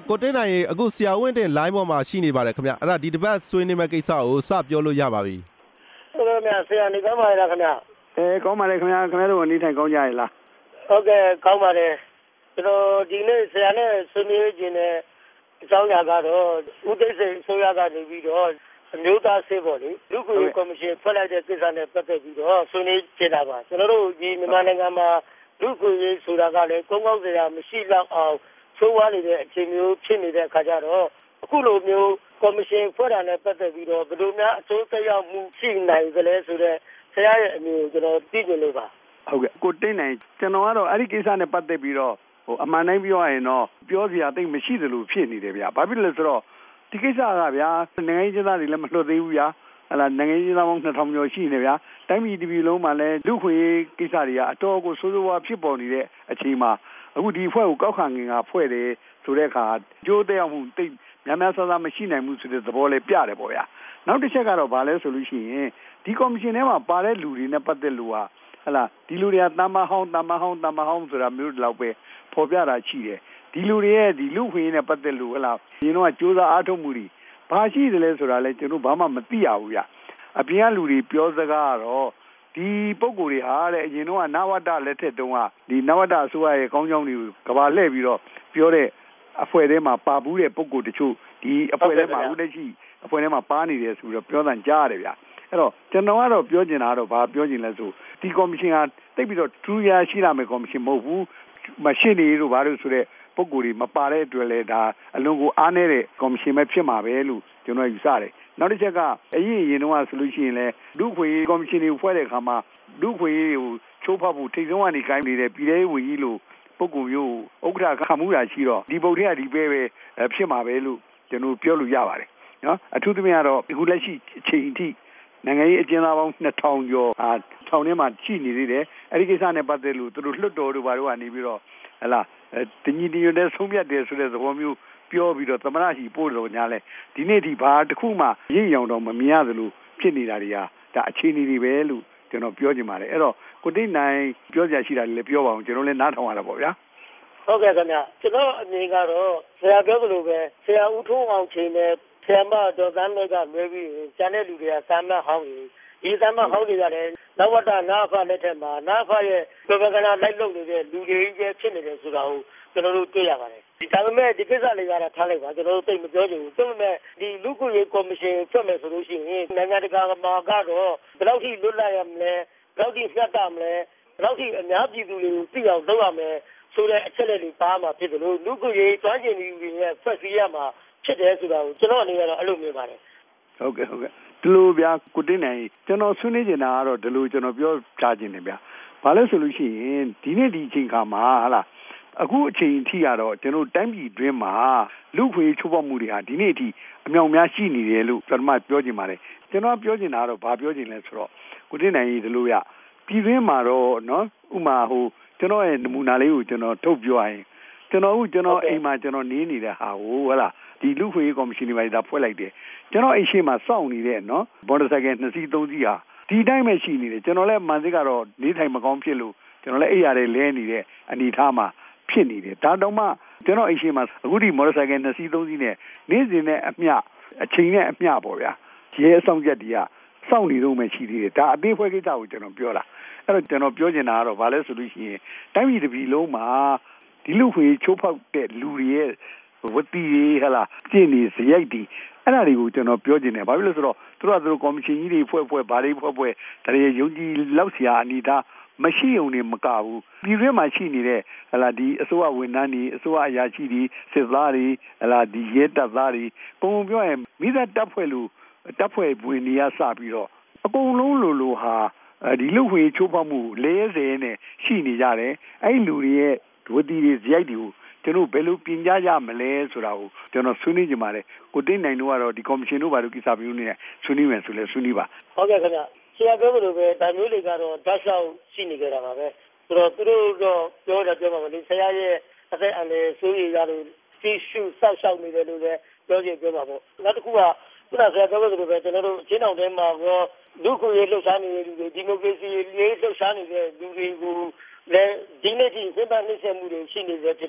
ကိုတင်းနိုင်အခုဆရာဝင်းတင် line ပေါ်မှာရှိနေပါတယ်ခင်ဗျအဲ့ဒါဒီတစ်ပတ်ဆွေးနွေးမဲ့ကိစ္စကိုစပြောလို့ရပါပြီဟုတ်ကဲ့ခင်ဗျဆရာနေကောင်းပါလားခင်ဗျကောင်းပါတယ်ခင်ဗျာတို့နေထိုင်ကောင်းကြရလားဟုတ်ကဲ့ကောင်းပါတယ်ကျွန်တော်ဒီနေ့ဆရာနဲ့ဆွေးနွေးခြင်းနဲ့အကြောင်းအရာကတော့ဦးသိန်းစိန်အစိုးရကနေပြီးတော့အမျိုးသားစေပေါ်လေလူ့ခွင့်ရေးကော်မရှင်ဖွဲ့လိုက်တဲ့ကိစ္စနဲ့ပတ်သက်ပြီးတော့ဆွေးနွေးကြတာပါကျွန်တော်တို့ဒီမြန်မာနိုင်ငံမှာလူ့ခွင့်ရေးဆိုတာကလည်းကောင်းကောင်းစရာမရှိတော့အောင်ဆိုးဝါးနေတဲ့အခြေမျိုးဖြစ်နေတဲ့အခါကျတော့အခုလိုမျိုးကော်မရှင်ဖွဲ့တာနဲ့ပတ်သက်ပြီးတော့ဘယ်လိုများအကျိုးသက်ရောက်မှုရှိနိုင်သလဲဆိုတော့ဆရာရဲ့အမြင်ကိုကျွန်တော်သိချင်လို့ပါဟုတ်ကဲ့ကိုတင်းနိုင်ကျွန်တော်ကတော့အဲ့ဒီကိစ္စနဲ့ပတ်သက်ပြီးတော့အမှန်တိုင်းပြောရရင်တော့ပြောစရာသိမရှိသလိုဖြစ်နေတယ်ဗျာဘာဖြစ်လဲဆိုတော့ဒီကိစ္စကဗျာနိုင်ငံရေးသားတွေလည်းမလွတ်သေးဘူးဗျာဟလာနိုင်ငံရေးသားပေါင်း2000ကျော်ရှိနေဗျာတိုင်းပြည်တစ်ပြည်လုံးမှာလည်းလူခွေကိစ္စတွေကအတော်ကိုဆိုးဆိုးဝါးဖြစ်ပေါ်နေတဲ့အချိန်မှာအခုဒီဖွဲ့ကိုကောက်ခံငင်ကဖွဲ့တယ်ဆိုတဲ့အခါကြိုးတဲ့မှုတိတ်များများဆဆမရှိနိုင်ဘူးဆိုတဲ့သဘောလေးပြတယ်ပေါ့ဗျာနောက်တစ်ချက်ကတော့ဘာလဲဆိုလို့ရှိရင်ဒီကော်မရှင်ထဲမှာပါတဲ့လူတွေနဲ့ပတ်သက်လို့ဟာဟလာဒီလူတွေကတမ္မာဟောင်းဆိုတာမျိုးတွေလောက်ပဲပေါ်ပြတာရှိတယ်ဒီလူတွေရဲ့ဒီလူခွေနဲ့ပတ်သက်လို့ဟလာဒီတော့စူးစမ်းအားထုတ်မှုတွေဘာရှိသလဲဆိုတာလဲကျွန်တော်ဘာမှမသိရဘူးဗျအပြင်ကလူတွေပြောစကားကတော့ဒီပုံကိုယ်တွေဟာတဲ့အရင်တော့နဝတလက်ထက်တုန်းကဒီနဝတအစိုးရရဲ့ကောင်းကြောင်းတွေကိုကဘာလှည့်ပြီးတော့ပြောတဲ့အဖွဲ့ထဲမှာပါဘူးတဲ့ပုံကိုယ်တချို့ဒီအဖွဲ့ထဲမှာဦးလက်ရှိအဖွဲ့ထဲမှာပါနေတယ်ဆိုပြီးတော့ပြောတန်ကြားရတယ်ဗျအဲ့တော့ကျွန်တော်ကတော့ပြောချင်တာတော့ဘာပြောချင်လဲဆိုဒီကော်မရှင်ဟာတိတ်ပြီးတော့ထူးခြားရှိလာမယ့်ကော်မရှင်မဟုတ်ဘူးမရှိနေလို့ဘာလို့ဆိုတဲ့ပုံကိုယ်တွေမပါတဲ့အတွက်လည်းဒါအလွန်ကိုအားနည်းတဲ့ကော်မရှင်ပဲဖြစ်မှာပဲလို့ကျွန်တော်ယူဆတယ်နောက်တစ်ချက်ကအရင်တော့ဆိုလို့ရှိရင်လည်းလူခွေကော်မရှင်တွေဖွဲ့တဲ့အခါမှာလူခွေကိုချိုးဖောက်ဖို့ထိတ်ဆုံးကနေကိုင်းနေတဲ့ပြည်ထောင်ဝင်ကြီးလို့ပုံကိုမျိုးဥက္ကဋ္ဌခမှုတာရှိတော့ဒီပုံတွေကဒီပဲဖြစ်မှာပဲလို့ကျွန်တော်ပြောလို့ရပါတယ်နော်အထူးသဖြင့်ကတော့အခုလက်ရှိအချိန်အထိနိုင်ငံရေးအကျဉ်းသားပေါင်း2000ကျော်ထောင်ထဲမှာရှိနေသေးတယ်အဲဒီကိစ္စနဲ့ပတ်သက်လို့သူတို့လွှတ်တော်တို့ဘာတို့ကနေပြီးတော့ဟလာတညီတညွတ်တဲ့ဆုံးဖြတ်တယ်ဆိုတဲ့သဘောမျိုးပြောပြီးတော့သမရရှိပို့လို့ညာလဲဒီနေ့ဒီဘာတစ်ခုမှရည်ရောင်တော့မမြင်ရသလိုဖြစ်နေတာတွေဟာဒါအခြေအနေတွေပဲလို့ကျွန်တော်ပြောချင်ပါတယ်အဲ့တော့ကိုတိတ်နိုင်ပြောကြရှိတာလည်းပြောပါအောင်ကျွန်တော်လည်းနားထောင်ရတာပေါ့ဗျာဟုတ်ကဲ့ခင်ဗျကျွန်တော်အမြင်ကတော့ဆရာပြောသလိုပဲဆရာဦးထုံးအောင်ချိန်နဲ့ဆရာမတော်သန်းတွေကလွဲပြီးကျန်တဲ့လူတွေကစာမဟောင်းကြီးဒီစာမဟောင်းတွေကလည်းနဝတနာဖလက်ထက်မှာနာဖရဲ့ပပကနာလိုက်လုပ်နေတဲ့လူတွေကြီးဖြစ်နေတယ်ဆိုတာကိုကျွန်တော်တို့တွေ့ရပါတယ်ဒါပေမဲ့ဒီကိစ္စလေးကတော့ထားလိုက်ပါကျွန်တော်တို့သိမပြောချင်ဘူးဒါပေမဲ့ဒီလူ့ခွင့်ရေးကော်မရှင်ဖွဲ့မယ်ဆိုလို့ရှိရင်နိုင်ငံတကာမှာကတော့ဘယ်လောက်ထိလွတ်လပ်ရမလဲဘယ်လောက်ထိဖြတ်တမလဲဘယ်လောက်ထိအများပြည်သူတွေကိုသိအောင်လုပ်ရမယ်ဆိုတဲ့အချက်လက်တွေပါမှာဖြစ်တယ်လို့လူ့ခွင့်ရေးတွန်းကျင်နေတွေရဲ့ဖက်စီရမှာဖြစ်တယ်ဆိုတာကိုကျွန်တော်အနေနဲ့တော့အဲ့လိုမြင်ပါတယ်ဟုတ်ကဲ့ဒီလိုဗျာကိုတင်းနိုင်ကျွန်တော်ဆွေးနွေးနေတာကတော့ဒီလိုကျွန်တော်ပြောထားခြင်းတယ်ဗျာဘာလဲဆိုလို့ရှိရင်ဒီနေ့ဒီအချိန်ခါမှာဟာလားအခုအချိန်အထိကတော့ကျွန်တော်တိုင်းပြည်တွင်းမှာလူခွေချိုးဖောက်မှုတွေဟာဒီနေ့အထိအမြောက်များရှိနေတယ်လို့ကျွန်တော်ပြောချင်ပါတယ်ကျွန်တော်ပြောချင်တာကတော့ဘာပြောချင်လဲဆိုတော့ကိုတင်းနိုင်ဒီလိုရပြည်တွင်းမှာတော့နော်ဥမာကျွန်တော်ရဲ့နမူနာလေးကိုကျွန်တော်ထုတ်ပြောရရင်ကျွန်တော်အိမ်မှာကျွန်တော်နေနေတဲ့ဟာကိုဟလားဒီလူခွေကော်မရှင်တွေပါဒါဖွဲ့လိုက်တယ်ကျွန်တော်အိမ်ရှိမှာစောင့်နေတဲ့နော်မော်တော်ဆိုင်ကယ်2စီး3စီးဟာဒီတိုင်းပဲရှိနေတယ်ကျွန်တော်လည်းမှန်စစ်ကတော့နေထိုင်မကောင်းဖြစ်လို့ကျွန်တော်လည်းအိပ်ရတယ်လဲနေတဲ့အနေအထားမှာဖြစ်နေတယ်ဒါတော့မှကျွန်တော်အိမ်ရှိမှာအခုဒီမော်တော်ဆိုင်ကယ်2စီး3စီးနဲ့နေ့စဉ်နဲ့အမျှအချိန်နဲ့အမျှပေါ့ဗျာရဲအဆောင်ချက်တွေကစောင့်နေတော့မှရှိသေးတယ်ဒါအသေးဖွဲကိစ္စကိုကျွန်တော်ပြောတာအဲ့တော့ကျွန်တော်ပြောချင်တာကတော့ဘာလဲဆိုလို့ရှိရင်တိုင်းပြည်တစ်ပြည်လုံးမှာဒီလူခွေချိုးဖောက်တဲ့လူတွေရဲ့ဝတီဟလာကျင့်နေစရိုက်ဒီအဲ့ဒါတွေကိုကျွန်တော်ပြောချင်တယ်ဘာဖြစ်လို့ဆိုတော့သူတို့ကော်မရှင်ကြီးတွေဖွဲ့ဘာတွေဖွဲ့ဒါတွေယုံကြည်လောက်เสียအနိဒါမရှိုံနဲ့မကဘူးပြည်တွင်းမှာရှိနေတဲ့ဟလာဒီအစိုးရဝန်ထမ်းတွေအစိုးရအရာရှိတွေစစ်သားတွေဟလာဒီရဲတပ်သားတွေပုံပြောရင်မိသားတပ်ဖွဲ့လူတပ်ဖွဲ့ဝင်နေရစပြီးတော့အကုန်လုံးလိုဟာဒီလူခွေချိုးဖောက်မှု40နဲ့ရှိနေကြတယ်အဲ့လူတွေရဲ့ဝတီတွေဇယိုက်တွေကိုကျွန်တော်ဘယ်လိုပြင်ကြရမလဲဆိုတာကိုကျွန်တော်ဆွေးနွေးကြပါမယ်ကိုတိတ်နိုင်တို့ကတော့ဒီကော်မရှင်တို့ဘာလို့ကိစ္စမျိုးနဲ့ဆွေးနွေးမယ်ဆိုလဲဆွေးနွေးပါဟုတ်ကဲ့ခင်ဗျဆရာပြောလို့ပဲဒါမျိုးတွေကတော့ဓာတ်လျှောက်ရှိနေကြတာပါပဲဆိုတော့သူတို့တော့ပြောပါမယ်ဆရာရဲ့အသက်အန္တရာယ်ဆိုးရရလို့သိရှုစောက်ရှောက်နေတယ်လို့လည်းပြောပါပေါ့နောက်တစ်ခုကခုနဆရာပြောလို့ပဲကျွန်တော်တို့အချင်းအောင်ထဲမှာရောလူခွေရေးလှုပ်ရှားနေတဲ့လူတွေဒီမိုကရေစီရေးလှုပ်ရှားနေတဲ့လူတွေကိုလည်းဒီနေ့ဒီစင်ပါနှိမ့်ဆက်မှုတွေရှိနေသေးဖြစ်တယ်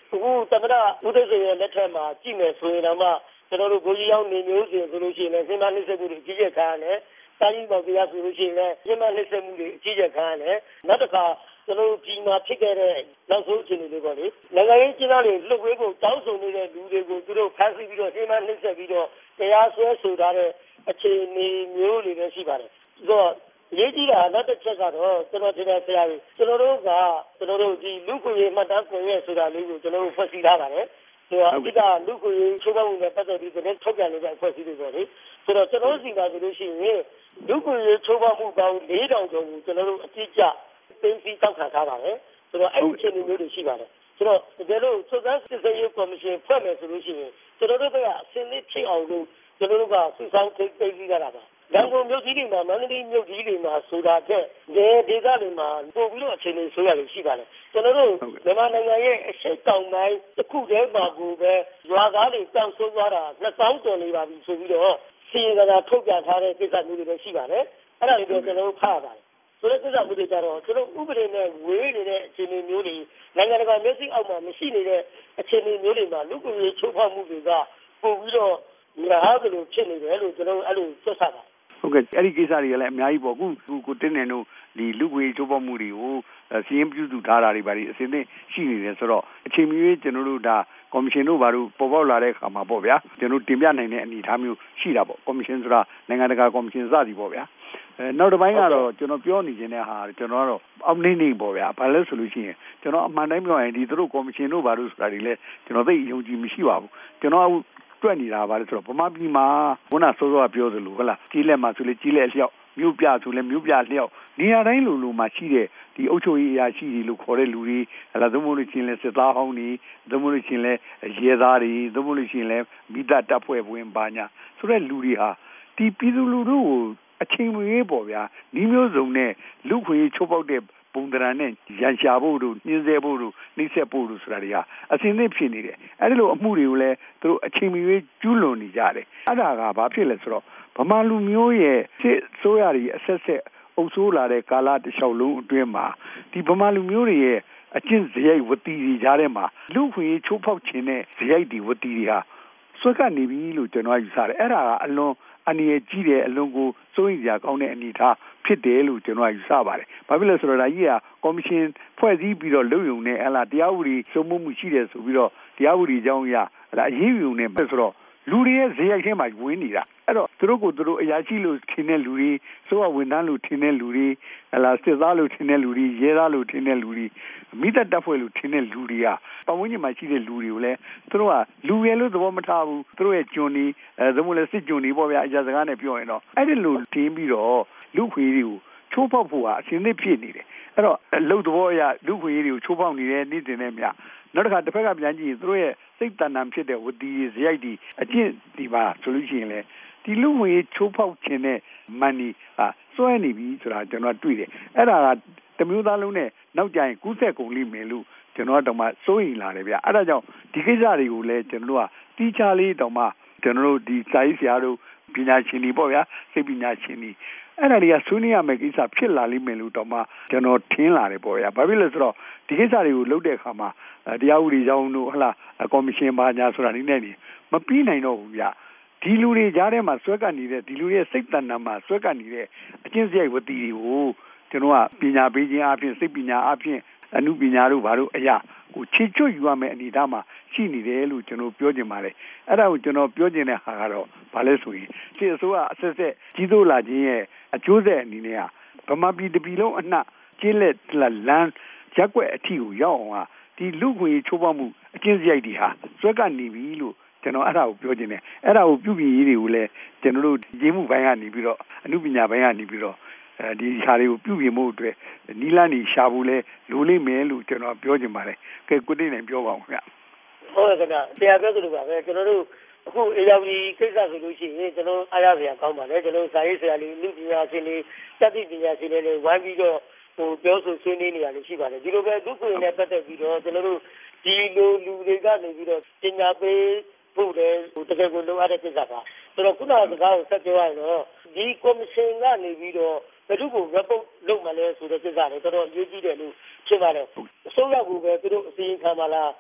အခုသမ္မတဦးသိန်းစိန်ရဲ့လက်ထက်မှာကြည့်မယ်ဆိုရင်တော့ကျွန်တော်တို့ကိုကြီးရောက်နေမျိုးစဉ်ဆိုလို့ရှိရင်လည်းစဉ်းစားနှိမ့်ဆက်မှုတွေကြီးကျယ်ခံရတယ်။တိုင်းပြည်ပေါ်ပြရဆိုလို့ရှိရင်လည်းစဉ်းစားနှိမ့်ဆက်မှုတွေကြီးကျယ်ခံရတယ်။နောက်တစ်ခါကျွန်တော်တို့ဒီမှာဖြစ်ခဲ့တဲ့နောက်ဆုံးအခြေအနေတွေပေါ့လေ။နိုင်ငံရေးကျင်းသားတွေလွတ်ဝေးဖို့တောင်းဆိုနေတဲ့လူတွေကိုသူတို့ဖမ်းဆီးပြီးတော့စဉ်းစားနှိမ့်ဆက်ပြီးတော့တရားစွဲဆိုထားတဲ့အခြေအနေမျိုးတွေလည်းရှိပါတယ်။ဆိုတော့ရေးကြည့်တာနောက်တစ်ချက်ကတော့ကျွန်တော်ထင်တယ်ဆရာကြီးကျွန်တော်တို့ဒီလူ့ခွင့်ရေးမှတ်တမ်းကွန်ရက်ဆိုတာလေးကိုကျွန်တော်တို့ဖွဲ့စည်းထားပါတယ်ဆိုတော့အဓိကလူ့ခွင့်ရေးချိုးဖောက်မှုနဲ့ပတ်သက်ပြီးသတင်းထုတ်ပြန်နေတဲ့အဖွဲ့အစည်းတွေပေါ့လေဆိုတော့ကျွန်တော်တို့စီကဆိုလို့ရှိရင်လူ့ခွင့်ရေးချိုးဖောက်မှုပေါင်း4000ကျော်ကိုကျွန်တော်တို့အတိအကျသိသိတောက်ခံထားပါတယ်ဆိုတော့အဲ့ဒီအခြေအနေမျိုးတွေရှိပါတယ်ဆိုတော့တကယ်လို့စုံစမ်းစစ်ဆေးရေးကော်မရှင်ဖွဲ့မယ်ဆိုလို့ရှိရင်ကျွန်တော်တို့ကအစင်းလေးဖြစ်အောင်လို့ကျွန်တော်တို့ကစုဆောင်းသိသိကြတာပါရန်ကုန်မြို့ကြီးတွေမှာမန္တလေးမြို့ကြီးတွေမှာဆိုတာတဲ့ဒေသတွေမှာပို့ပြီးတော့အခြေအနေဆိုရလို့ရှိပါတယ်ကျွန်တော်တို့မြန်မာနိုင်ငံရဲ့အရှိတ်တောင်ပိုင်းတစ်ခုတည်းမှာကိုပဲရွာသားတွေတောင်ဆိုးသွားတာ2000ကျော်နေပါပြီဆိုပြီးတော့စီရင်ကနာထုတ်ပြန်ထားတဲ့ကိစ္စမျိုးတွေလည်းရှိပါတယ်အဲ့ဒါတွေတော့ကျွန်တော်တို့ဖတ်ပါတယ်ဆိုတဲ့ကိစ္စမျိုးတွေကြတော့ကျွန်တော်ဥပဒေနဲ့ဝေးနေတဲ့အခြေအနေမျိုးတွေနိုင်ငံတကာမျက်စိအောက်မှာမရှိနေတဲ့အခြေအနေမျိုးတွေမှာလူ့ကိုယ်ရေးချိုးဖောက်မှုတွေကပို့ပြီးတော့များသလိုဖြစ်နေတယ်လို့ကျွန်တော်အဲ့လိုသတ်မှတ်ပါတယ်ဟုတ်ကဲ့အဲ့ဒီကိစ္စတွေကလည်းအများကြီးပေါ့ခုကိုတင်းနေတို့ဒီလူ့ဝေးချိုးဖောက်မှုတွေကိုစီရင်ပြုစုထားတာတွေပါဒီအစင်းသိရှိနေတယ်ဆိုတော့အချိန်မီကျွန်တော်တို့ဒါကော်မရှင်တို့ဘာလို့ပေါ်ပေါက်လာတဲ့အခါမှာပေါ့ဗျာကျွန်တော်တင်ပြနိုင်တဲ့အနေအထားမျိုးရှိတာပေါ့ကော်မရှင်ဆိုတာနိုင်ငံတကာကော်မရှင်စသည်ပေါ့ဗျာနောက်တစ်ပိုင်းကတော့ကျွန်တော်ပြောနေခြင်းတဲ့ဟာကျွန်တော်ကတော့အောက်နေနေပေါ့ဗျာဘာလဲဆိုလို့ရှိရင်ကျွန်တော်အမှန်တိုင်းပြောရင်ဒီတို့ကော်မရှင်တို့ဘာလို့ဆိုတာတွေလဲကျွန်တော်သိယုံကြည်မရှိပါဘူးကျွန်တော်တွက်နေတာပါလေဆိုတော့ဗမာပြည်မှာခုနစောစောကပြောသလိုဟုတ်လားကြီးလက်မှာဆိုလေကြီးလက်လျှောက်မြို့ပြဆိုလေမြို့ပြလျှောက်နေရာတိုင်းလိုမှာရှိတဲ့ဒီအုပ်ချုပ်ရေးအရာရှိတွေလို့ခေါ်တဲ့လူတွေဟလာသို့မဟုတ်လို့ချင်းလဲစစ်သားဟောင်းတွေသို့မဟုတ်လို့ချင်းလဲရဲသားတွေသို့မဟုတ်လို့ချင်းလဲမိသားတပ်ဖွဲ့ဝင်ပါညာဆိုတဲ့လူတွေဟာဒီပြည်သူလူထုကိုအချိန်မရွေးပေါ့ဗျာဒီမျိုးစုံနဲ့လူခွင့်ချိုးပေါက်တဲ့ပုံသဏ္ဍာန်နဲ့ရန်ရှာဖို့တို့ညှင်းဆဲဖို့တို့နှိမ့်ဆက်ဖို့တို့ဆိုတာတွေကအစင်းသစ်ဖြစ်နေတယ်အဲ့ဒီလိုအမှုတွေကိုလည်းသူတို့အချိန်မရွေးကျူးလွန်နေကြတယ်အဲ့ဒါကဘာဖြစ်လဲဆိုတော့ဗမာလူမျိုးရဲ့စစ်ဆိုးရည်အဆက်ဆက်အုပ်ဆိုးလာတဲ့ကာလတစ်လျှောက်လုံးအတွင်းမှာဒီဗမာလူမျိုးတွေရဲ့အကျင့်စရိုက်ဝတီတွေကြားထဲမှာလူခွင့်ချိုးဖောက်ခြင်းနဲ့စရိုက်တွေဝတီတွေဟာဆွဲကနေပြီလို့ကျွန်တော်ယူဆတယ်အဲ့ဒါကအလွန်အနေနဲ့ကြီးတဲ့အလွန်ကိုစိုးရိမ်စရာကောင်းတဲ့အနေအထားဖြစ်တယ်လို့ကျွန်တော်ယူဆပါတယ်။ဘာဖြစ်လဲဆိုတော့ဒါကြီးကကော်မရှင်ဖွဲ့စည်းပြီးတော့လုပ်ရုံနဲ့ဟလာတရားဥပဒေစိုးမိုးမှုရှိတယ်ဆိုပြီးတော့တရားဥပဒေအကြောင်းအရာဟလာအရေးယူနေပဲဆိုတော့လူတွေရဲ့ဇေယျထဲမှာဝင်နေတာအဲ့တော့သူတို့အရာရှိလို့ထင်တဲ့လူတွေစိုးရဝန်ထမ်းလို့ထင်တဲ့လူတွေဟလာစစ်သားလို့ထင်တဲ့လူတွေရဲသားလို့ထင်တဲ့လူတွေမိသက်တပ်ဖွဲ့လို့ထင်တဲ့လူတွေကပတ်ဝန်းကျင်မှာရှိတဲ့လူတွေကိုလည်းသူတို့ကလူရဲလို့သဘောမထားဘူးသူတို့ရဲ့ဂျွန်ဒီသမုလည်းစစ်ဂျွန်ဒီပေါ့ဗျာအကြစကားနဲ့ပြောရင်တော့အဲ့ဒီလိုတင်းပြီးတော့လူခွေတွေကိုချိုးဖောက်ဖို့ဟာအရှင်းသစ်ဖြစ်နေတယ်အဲ့တော့လုံသဘောအရလူခွေတွေကိုချိုးဖောက်နေတဲ့နေ့တင်နဲ့မြနောက်တစ်ခါတစ်ဖက်ကပြန်ကြည့်ရင်သူတို့ရဲ့စိတ်တဏ္ဍာဖြစ်တဲ့ဝတီဇရိုက်ဒီအကျင့်ဒီပါဆိုလို့ရှိရင်လေဒီလူခွေချိုးဖောက်ခြင်းနဲ့မန်နီစွဲနေပြီဆိုတာကျွန်တော်တွေ့တယ်အဲ့ဒါကတမျိုးသားလုံးနဲ့နောက်ကျရင်ကူးဆက်ကုန်လိမ့်မယ်လို့ကျွန်တော်တော့မှစိုးရိမ်လာတယ်ဗျအဲ့ဒါကြောင့်ဒီကိစ္စတွေကိုလည်းကျွန်တော်တို့ကတီးခြားလေးတောင်မှကျွန်တော်တို့ဒီစာရေးဆရာတို့ပညာရှင်တွေပေါ့ဗျာစိတ်ပညာရှင်တွေအဲ့ဒါတွေကဆွေးနွေးရမယ့်ကိစ္စဖြစ်လာလိမ့်မယ်လို့တော့မှကျွန်တော်ထင်လာတယ်ပေါ့ဗျာဘာဖြစ်လဲဆိုတော့ဒီကိစ္စတွေကိုလုပ်တဲ့အခါမှာတရားဥပဒေကြောင်းတို့ဟလာကော်မရှင်ပါညာဆိုတာနေနေမပြီးနိုင်တော့ဘူးဗျဒီလူတွေကြားထဲမှာဆွဲကပ်နေတဲ့ဒီလူရဲ့စိတ်တဏ္ဍာမှာဆွဲကပ်နေတဲ့အကျင့်စရိုက်ဝတီတွေကိုကျွန်တော်ကပညာပေးခြင်းအပြင်စိတ်ပညာအပြင်အမှုပညာတို့ဘာလို့အရာကိုချေချွတ်ယူရမယ့်အနေအထားမှာရှိနေတယ်လို့ကျွန်တော်ပြောချင်ပါတယ်အဲ့ဒါကိုကျွန်တော်ပြောချင်တဲ့ဟာကတော့ဘာလဲဆိုရင်စစ်အစိုးရအဆက်ဆက်ကြီးစိုးလာခြင်းရဲ့အကျိုးဆက်အနေနဲ့ဗမာပြည်တပြည်လုံးအနှံ့ကျေးလက်လမ်းရက်ွက်အထီကိုရောက်အောင်ဒီလူခွေချိုးဖောက်မှုအကျင့်စရိုက်တွေဟာဆွဲကနေပြီလို့ကျွန်တော်အဲ့ဒါကိုပြောချင်တယ်အဲ့ဒါကိုပြုပြင်ရေးတွေကိုလည်းကျွန်တော်တို့ရေးမှုပိုင်းကနေပြီးတော့အမှုပညာပိုင်းကနေပြီးတော့ဒီဟာတွေကိုပြုပြင်မှုအတွက်နီလာနေရှာဖို့လဲလိုလိမ့်မယ်လို့ကျွန်တော်ပြောချင်ပါတယ်ကဲကိုတိတ်နိုင်ပြောပါဦးခင်ဗျဟုတ်ကဲ့ခင်ဗျဆရာပြောသလိုပါပဲကျွန်တော်တို့အခု ARD ကိစ္စဆိုလို့ရှိရင်ကျွန်တော်အားရစရာကောင်းပါတယ်ကျွန်တော်စာရေးဆရာလေးလူပညာရှင်လေးတတိပညာရှင်လေးဝိုင်းပြီးတော့ပြောဆိုဆွေးနွေးနေရတယ်ရှိပါတယ်ဒီလိုပဲလူကိုယ်နဲ့ပတ်သက်ပြီးတော့ကျွန်တော်တို့ဒီလိုလူတွေကနေပြီးတော့ပညာပေးဖို့လည်းတကယ်ကိုလိုအပ်တဲ့ကိစ္စပါဆိုတော့ခုနကစကားကိုဆက်ပြောရရင်တော့ဒီကော်မရှင်ကနေပြီးတော့ဘယ်သူကို report လုပ်မှလဲဆိုတဲ့ကိစ္စတွေတော်တော်အရေးကြီးတယ်လို့ထင်ပါတယ်အစိုးရကပဲသူတို့အစီရင်ခံပါလား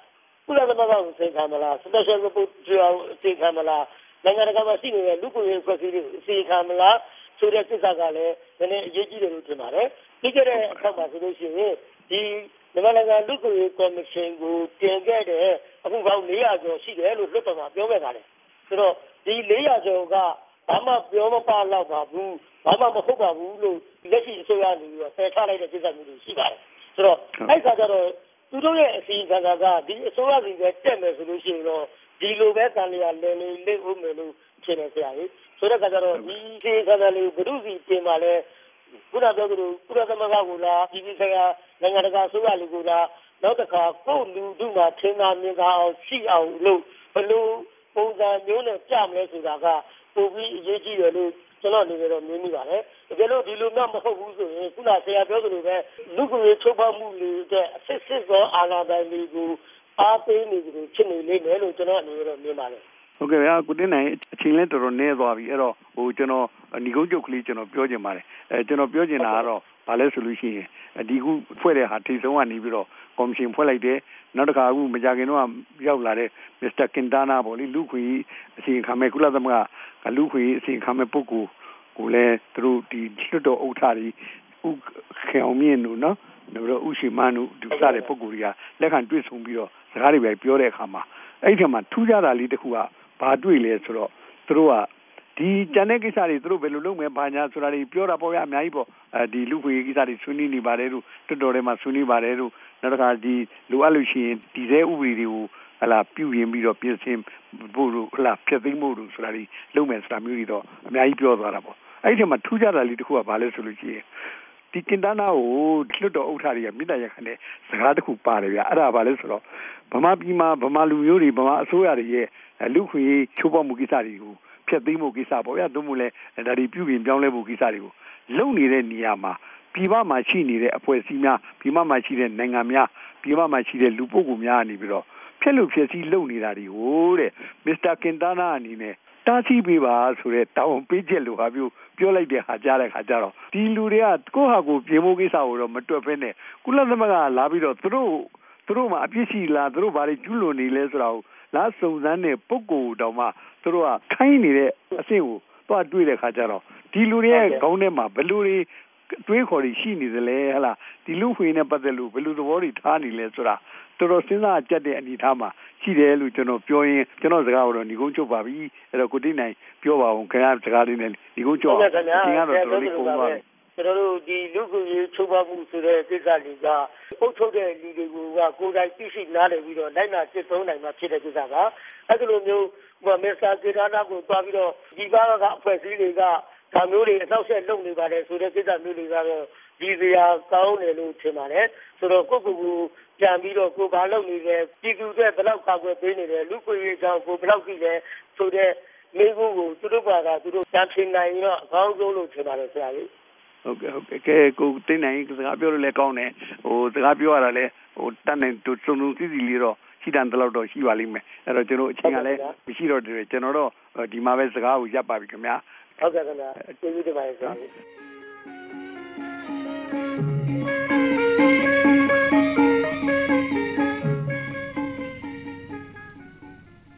ကုလသမဂ္ဂကိုစိတ်ခံမလား special report ကြောင့်စိတ်ခံမလားနိုင်ငံတကာမှာရှိနေတဲ့လူ့ကိုယ်ရေးဖွဲ့စည်းတွေကိုစိတ်ခံမလားဆိုတဲ့ကိစ္စကလည်းနည်းနည်းအရေးကြီးတယ်လို့ထင်ပါတယ်ပြီးခဲ့တဲ့အခါမှာဆိုလို့ရှိရင်ဒီမြန်မာနိုင်ငံလူ့ကိုယ်ရေးကော်မရှင်ကိုတင်ခဲ့တဲ့အခုပေါင်း400ကျော်ရှိတယ်လို့လွှတ်တော်မှာပြောခဲ့ပါတယ်ဆိုတော့ဒီ400ကျော်ကဘာမှပြောမပါတော့ပါဘူးဘာမှမဟုတ်ပါဘူးလို့လက်ရှိအစိုးရနေပြီးတော့ဆယ်ချလိုက်တဲ့ကိစ္စမျိုးတွေရှိပါတယ်ဆိုတော့အဲ့ခါကျတော့သူတို့ရဲ့အစီအစဉ်ကဒီအစိုးရစီပဲတက်မယ်ဆိုလို့ရှိရင်တော့ဒီလိုပဲတန်လျာလည်လေးဦးမယ်လို့ထင်နေကြရတယ်ဆိုတော့ခါကျတော့ဒီစီခါတယ်လို့ဘုရုစီပြင်ပါလဲခုနပြောသလိုကုလသမဂ္ဂကိုလားပြည်ပဆိုင်ရာနိုင်ငံတကာအစိုးရလူကိုလားနောက်တစ်ခါကိုလူတို့မှာထင်သာမြင်သာအောင်ရှိအောင်လို့ဘလို့ပုံစံမျိုးနဲ့ကြမလဲဆိုတာကပိုပြီးအရေးကြီးတယ်လို့ကျွန်တော်အနေနဲ့တော့မြင်မိပါတယ်တကယ်လို့ဒီလိုမှမဟုတ်ဘူးဆိုရင်ခုနဆရာပြောသလိုပဲလူကိုယ်ရေးချုပ်ပေါက်မှုတွေတဲ့အစစ်စစ်သောအာဏာပိုင်တွေကိုအားပေးနေကြလို့ဖြစ်နေလိမ့်မယ်လို့ကျွန်တော်အနေနဲ့တော့မြင်ပါတယ်ဟုတ်ကဲ့ဗျာကိုတင်းနိုင်အချိန်လည်းတော်တော်နည်းသွားပြီအဲ့တော့ကျွန်တော်ညီကုန်းချုပ်ကလေးကျွန်တော်ပြောချင်ပါတယ်ကျွန်တော်ပြောချင်တာကတော့ဘာလဲဆိုလို့ရှိရင်ဒီခုဖွဲ့တဲ့ဟာထိဆုံးကနေပြီးတော့ကော်မရှင်ဖွဲ့လိုက်တယ်နောက်တစ်ခါအခုမကြခင်တော့ရောက်လာတဲ့မစ္စတာကင်တာနာပေါ့လေလူခွေအစီအခံမဲ့ကုလသမဂ္ဂကလူခွေအစီအခံမဲ့ပုဂ္ဂိုလ်ကိုလည်းသူတို့ဒီလွှတ်တော်ဥက္ကဋ္ဌကြီးဥခေအောင်မြင့်တို့နော်နောက်ဥရှိမန်းတို့ဒီစတဲ့ပုဂ္ဂိုလ်တွေကလက်ခံတွေ့ဆုံပြီးတော့စကားတွေပဲပြောတဲ့အခါမှာအဲ့ဒီမှာထူးခြားတာလေးတစ်ခုကဘာတွေ့လဲဆိုတော့သူတို့ကဒီကျန်တဲ့ကိစ္စတွေသူတို့ဘယ်လိုလုပ်မယ်ဘာညာဆိုတာတွေပြောတာပေါ့ရအများကြီးပေါ့ဒီလူခွေကိစ္စတွေဆွေးနွေးနေပါတယ်လို့တော်တော်ထဲမှာဆွေးနွေးပါတယ်လို့နောက်တစ်ခါဒီလိုအပ်လို့ရှိရင်ဒီစဲဥပဒေတွေကိုဟလာပြုရင်ပြီးတော့ပြင်ဆင်ဖို့လို့ဟလာဖျက်သိမ်းဖို့လို့ဆိုတာတွေလုပ်မယ်ဆိုတာမျိုးတွေတော့အများကြီးပြောသွားတာပေါ့အဲ့ဒီမှာထူးခြားတာလေးတစ်ခုကဘာလဲဆိုလို့ရှိရင်ဒီကင်တာနာကိုလွှတ်တော်ဥက္ကဋ္ဌတွေကမြစ်တရခနဲ့စကားတစ်ခုပါတယ်ဗျအဲ့ဒါဘာလဲဆိုတော့ဗမာပြည်မှာဗမာလူမျိုးတွေဗမာအစိုးရတွေရဲ့လူခွေချိုးဖောက်မှုကိစ္စတွေကိုဖျက်သိမ်းမှုကိစ္စပေါ့ဗျာသို့မဟုတ်လဲဒါတွေပြုပြင်ပြောင်းလဲမှုကိစ္စတွေကိုလုပ်နေတဲ့နေရာမှာပြည်ပမှာရှိနေတဲ့အဖွဲ့အစည်းများပြည်ပမှာရှိတဲ့နိုင်ငံများပြည်ပမှာရှိတဲ့လူပုဂ္ဂိုလ်များအနေပြီးတော့ဖျက်လို့ဖျက်ဆီးလုပ်နေတာတွေကိုတဲ့မစ္စတာကင်တာနာအနေနဲ့တားဆီးပေးပါဆိုတဲ့တောင်းပေးချက်လိုဟာမျိုးပြောလိုက်တဲ့ခါကြားတဲ့ခါကျတော့ဒီလူတွေကကိုယ့်ဟာကိုယ်ပြင်ဖို့ကိစ္စကိုတော့မတွက်ဖဲနဲ့ကုလသမဂ္ဂလာပြီးတော့သူတို့မှာအပြစ်ရှိလားသူတို့ဘာတွေကျူးလွန်နေလဲဆိုတာကိုလားစုံစမ်းတဲ့ပုဂ္ဂိုလ်တောင်မှသူတို့ကခိုင်းနေတဲ့အဆင့်ကိုသွားတွေ့တဲ့ခါကျတော့ဒီလူတွေရဲ့ခေါင်းထဲမှာဘယ်လိုတွေတွေးခေါ်တွေရှိနေသလဲဟလားဒီလူခွေနဲ့ပတ်သက်လို့ဘယ်လိုသဘောတွေထားနေလဲဆိုတာတော်တော်စဉ်းစားကြတဲ့အနေအထားမှာရှိတယ်လို့ကျွန်တော်ပြောရင်ကျွန်တော်စကားတော့ညီကုန်းချုပ်ပါပြီအဲ့တော့ကိုတိနိုင်ပြောပါအောင်ခင်ဗျားစကားလေးနဲ့ညီကုန်းချုပ်အချိန်ကတော့တော်တော်လေးကုန်သွားပြီကျွန်တော်တို့ဒီလူ့ကိုယ်ရေးချုပ်ပါမှုဆိုတဲ့ကိစ္စတွေကအုပ်ချုပ်တဲ့လူတွေကိုကကိုယ်တိုင်သိရှိနားလည်ပြီးတော့လိုက်နာစစ်သုံးနိုင်မှာဖြစ်တဲ့ကိစ္စကအဲ့ဒီလိုမျိုးမစ္စတာကေတာနာကိုတွားပြီးတော့ဒီဘာကအဖွဲ့အစည်းတွေကဒါမျိုးတွေအနောက်ဆက်လုပ်နေပါတယ်ဆိုတဲ့ကိစ္စမျိုးတွေကတော့ဒီစရာကောင်းတယ်လို့ထင်ပါတယ်ဆိုတော့ကိုပြန်ပြီးတော့ကိုဘာလုပ်နေလဲပြည်သူတွေဘယ်လောက်ကာကွယ်ပေးနေလဲလူ့ကိုယ်ရေးအကြောင်းကိုဘယ်လောက်ကြည့်လဲဆိုတဲ့မိကုကိုသူတို့ဘာသာသူတို့တန်ဖြေနိုင်တော့အကောင်းဆုံးလို့ထင်ပါတယ်ဆရာကြီးဟုတ်ကဲ့ကဲကိုသိနိုင်စကားပြောလို့လည်းကောင်းတယ်စကားပြောရတာလည်းတတ်နိုင်စုံစီစီလေးတော့ရှိတန်တလောက်တော့ရှိပါလိမ့်မယ်အဲ့တော့ကျွန်တော်အချိန်ကလည်းမရှိတော့တယ်ကျွန်တော်တော့ဒီမှာပဲစကားကိုရပ်ပါပြီခင်ဗျာဟုတ်ကဲ့ခင်ဗျာကျေးဇူးတင်ပါတယ်ဆရာ